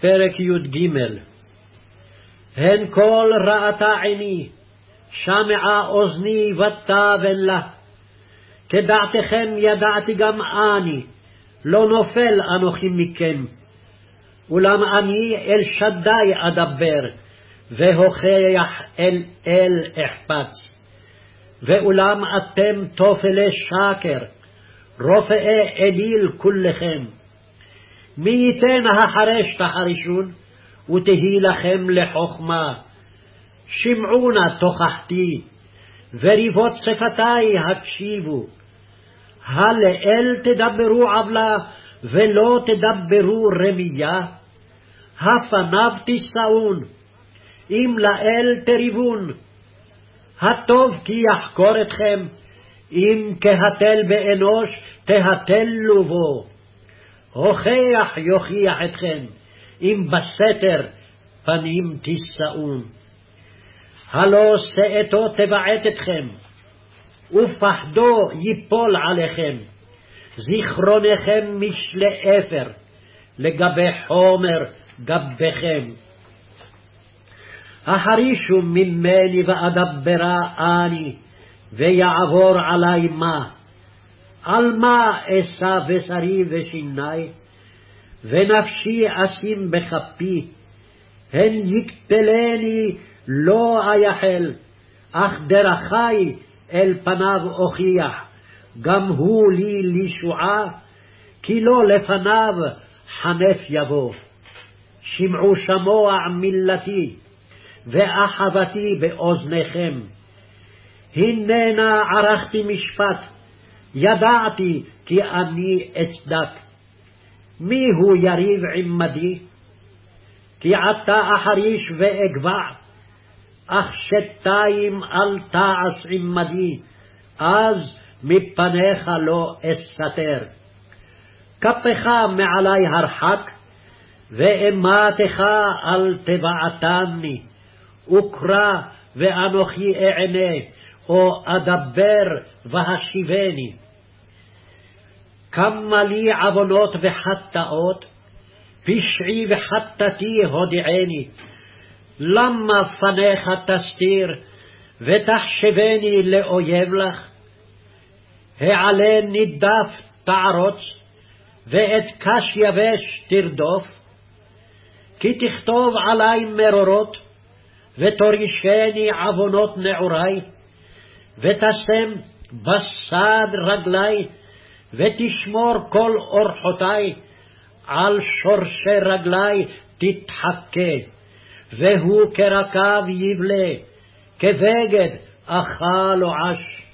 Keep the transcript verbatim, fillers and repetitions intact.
פרק י"ג. הן כל ראתה עיני, שמעה אוזני ותבן לה. כדעתכם ידעתי גם אני, לא נופל אנוכי מכם. אולם אני אל שדי אדבר, והוכיח אל אל אחפץ. ואולם אתם תופלי שקר, רופאי אליל כולכם. מי ייתן החרש תחרישון, ותהי לכם לחוכמה. שמעו נא תוכחתי, וריבות שפתי הקשיבו. הלאל תדברו עוולה, ולא תדברו רמייה. הפניו תישאון, אם לאל תריבון. הטוב כי יחקור אתכם, אם כהתל באנוש תהתלו בו. הוכיח יוכיח אתכם, אם בסתר פנים תישאון. הלא שאתו תבעט אתכם, ופחדו ייפול עליכם. זיכרונכם משלי אפר, לגבי חומר גבכם. החרישו ממני ואדברה אני, ויעבור עלי מה. על מה אשא בשרי ושיני, ונפשי אשים בכפי. הן יקטלני לא אייחל, אך דרכי אל פניו אוכיח. גם הוא לי לישועה, כי לא לפניו חנף יבוא. שמעו שמוע מילתי, ואחוותי באוזניכם. הננה ערכתי משפט, ידעתי כי אני אצדק. מי הוא יריב עמדי? כי עתה אחריש ואגבע, אך שתיים אל תעש עמדי, אז מפניך לא אסתר. כפך מעלי הרחק, ואימתך אל תבעתני. וקרא ואנוכי אענה, או אדבר והשיבני. כמה לי עוונות וחטאות, פשעי וחטאתי הודיעני. למה פניך תסתיר, ותחשבני לאויב לך? העלה נידף תערוץ, ואת קש יבש תרדוף. כי תכתוב עלי מרורות, ותורישני עוונות נעורי. ותשם בסד רגלי, ותשמור כל אורחותי. על שורשי רגלי תתחכה, והוא כרקב יבלה, כבגד אכל או עש.